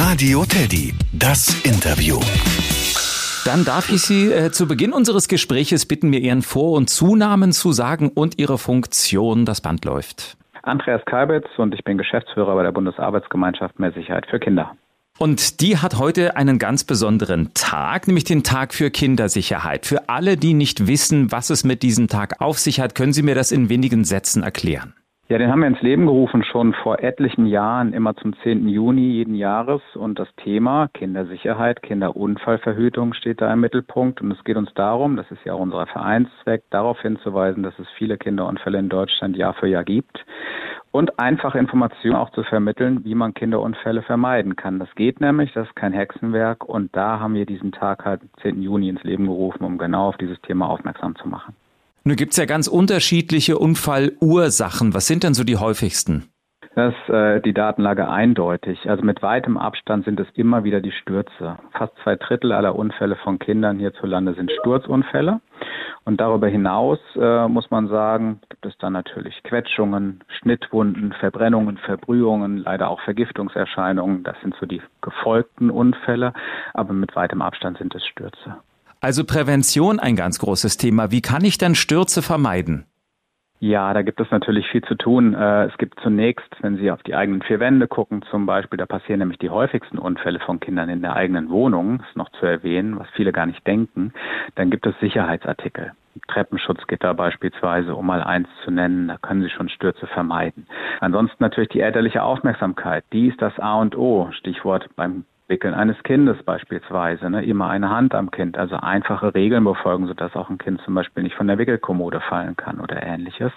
Radio Teddy, das Interview. Dann darf ich Sie zu Beginn unseres Gespräches bitten, mir Ihren Vor- und Zunamen zu sagen und Ihre Funktion. Das Band läuft. Andreas Kalbitz und ich bin Geschäftsführer bei der Bundesarbeitsgemeinschaft Mehr Sicherheit für Kinder. Und die hat heute einen ganz besonderen Tag, nämlich den Tag für Kindersicherheit. Für alle, die nicht wissen, was es mit diesem Tag auf sich hat, können Sie mir das in wenigen Sätzen erklären? Ja, den haben wir ins Leben gerufen, schon vor etlichen Jahren, immer zum 10. Juni jeden Jahres. Und das Thema Kindersicherheit, Kinderunfallverhütung steht da im Mittelpunkt. Und es geht uns darum, das ist ja auch unser Vereinszweck, darauf hinzuweisen, dass es viele Kinderunfälle in Deutschland Jahr für Jahr gibt. Und einfache Informationen auch zu vermitteln, wie man Kinderunfälle vermeiden kann. Das geht nämlich, das ist kein Hexenwerk. Und da haben wir diesen Tag halt 10. Juni ins Leben gerufen, um genau auf dieses Thema aufmerksam zu machen. Nun gibt's ja ganz unterschiedliche Unfallursachen. Was sind denn so die häufigsten? Das ist die Datenlage eindeutig. Also mit weitem Abstand sind es immer wieder die Stürze. Fast 2/3 aller Unfälle von Kindern hierzulande sind Sturzunfälle. Und darüber hinaus muss man sagen, gibt es dann natürlich Quetschungen, Schnittwunden, Verbrennungen, Verbrühungen, leider auch Vergiftungserscheinungen. Das sind so die gefolgten Unfälle, aber mit weitem Abstand sind es Stürze. Also Prävention ein ganz großes Thema. Wie kann ich denn Stürze vermeiden? Ja, da gibt es natürlich viel zu tun. Es gibt zunächst, wenn Sie auf die eigenen vier Wände gucken zum Beispiel, da passieren nämlich die häufigsten Unfälle von Kindern in der eigenen Wohnung, ist noch zu erwähnen, was viele gar nicht denken. Dann gibt es Sicherheitsartikel. Treppenschutzgitter beispielsweise, um mal eins zu nennen, da können Sie schon Stürze vermeiden. Ansonsten natürlich die elterliche Aufmerksamkeit, die ist das A und O, Stichwort beim Wickeln eines Kindes beispielsweise, immer eine Hand am Kind, also einfache Regeln befolgen, sodass auch ein Kind zum Beispiel nicht von der Wickelkommode fallen kann oder ähnliches.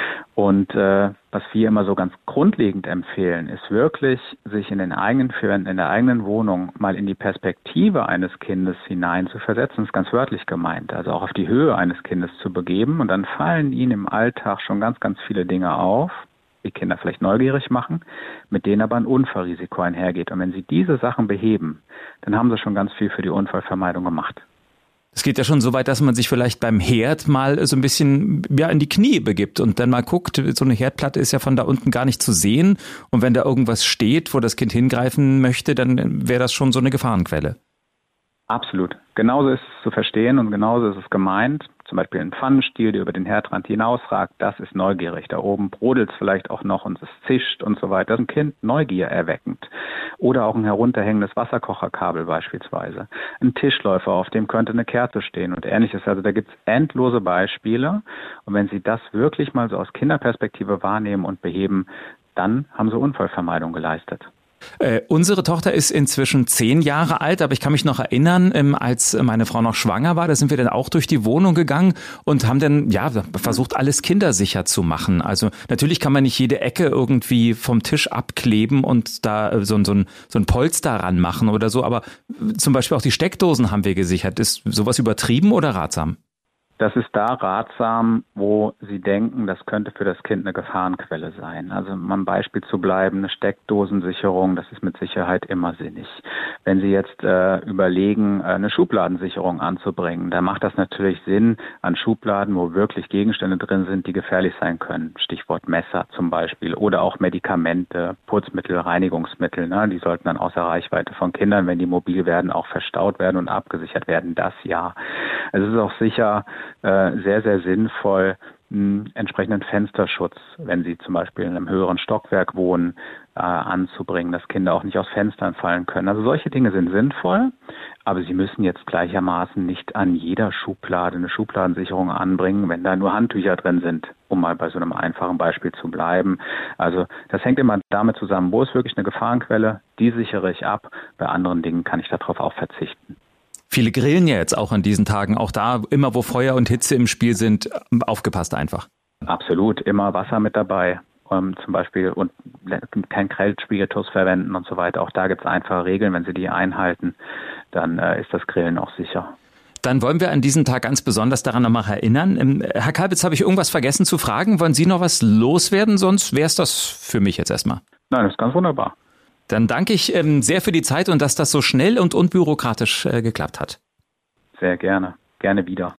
Und was wir immer so ganz grundlegend empfehlen, ist wirklich, sich in den eigenen vier Wänden, in der eigenen Wohnung mal in die Perspektive eines Kindes hinein zu versetzen, das ist ganz wörtlich gemeint, also auch auf die Höhe eines Kindes zu begeben und dann fallen ihnen im Alltag schon ganz, ganz viele Dinge auf, die Kinder vielleicht neugierig machen, mit denen aber ein Unfallrisiko einhergeht. Und wenn sie diese Sachen beheben, dann haben sie schon ganz viel für die Unfallvermeidung gemacht. Es geht ja schon so weit, dass man sich vielleicht beim Herd mal so ein bisschen in die Knie begibt und dann mal guckt, so eine Herdplatte ist ja von da unten gar nicht zu sehen. Und wenn da irgendwas steht, wo das Kind hingreifen möchte, dann wäre das schon so eine Gefahrenquelle. Absolut. Genauso ist es zu verstehen und genauso ist es gemeint. Zum Beispiel ein Pfannenstiel, der über den Herdrand hinausragt, das ist neugierig. Da oben brodelt es vielleicht auch noch und es zischt und so weiter. Das ist ein Kind Neugier erweckend. Oder auch ein herunterhängendes Wasserkocherkabel beispielsweise. Ein Tischläufer, auf dem könnte eine Kerze stehen und ähnliches. Also da gibt es endlose Beispiele. Und wenn Sie das wirklich mal so aus Kinderperspektive wahrnehmen und beheben, dann haben Sie Unfallvermeidung geleistet. Unsere Tochter ist inzwischen 10 Jahre alt, aber ich kann mich noch erinnern, als meine Frau noch schwanger war, da sind wir dann auch durch die Wohnung gegangen und haben dann versucht, alles kindersicher zu machen. Also natürlich kann man nicht jede Ecke irgendwie vom Tisch abkleben und da so ein Polster ranmachen oder so, aber zum Beispiel auch die Steckdosen haben wir gesichert. Ist sowas übertrieben oder ratsam? Das ist da ratsam, wo Sie denken, das könnte für das Kind eine Gefahrenquelle sein. Also um am Beispiel zu bleiben, eine Steckdosensicherung, das ist mit Sicherheit immer sinnig. Wenn Sie jetzt überlegen, eine Schubladensicherung anzubringen, dann macht das natürlich Sinn an Schubladen, wo wirklich Gegenstände drin sind, die gefährlich sein können. Stichwort Messer zum Beispiel oder auch Medikamente, Putzmittel, Reinigungsmittel. Die sollten dann außer Reichweite von Kindern, wenn die mobil werden, auch verstaut werden und abgesichert werden. Das ja. Es ist auch sicher sehr, sehr sinnvoll, entsprechenden Fensterschutz, wenn Sie zum Beispiel in einem höheren Stockwerk wohnen, anzubringen, dass Kinder auch nicht aus Fenstern fallen können. Also solche Dinge sind sinnvoll, aber Sie müssen jetzt gleichermaßen nicht an jeder Schublade eine Schubladensicherung anbringen, wenn da nur Handtücher drin sind, um mal bei so einem einfachen Beispiel zu bleiben. Also das hängt immer damit zusammen, wo ist wirklich eine Gefahrenquelle, die sichere ich ab, bei anderen Dingen kann ich darauf auch verzichten. Viele grillen ja jetzt auch an diesen Tagen. Auch da, immer wo Feuer und Hitze im Spiel sind, aufgepasst einfach. Absolut, immer Wasser mit dabei. Zum Beispiel und kein Grillspiritus verwenden und so weiter. Auch da gibt es einfache Regeln. Wenn Sie die einhalten, dann ist das Grillen auch sicher. Dann wollen wir an diesem Tag ganz besonders daran nochmal erinnern. Herr Kalbitz, habe ich irgendwas vergessen zu fragen? Wollen Sie noch was loswerden? Sonst wäre es das für mich jetzt erstmal. Nein, das ist ganz wunderbar. Dann danke ich sehr für die Zeit und dass das so schnell und unbürokratisch geklappt hat. Sehr gerne. Gerne wieder.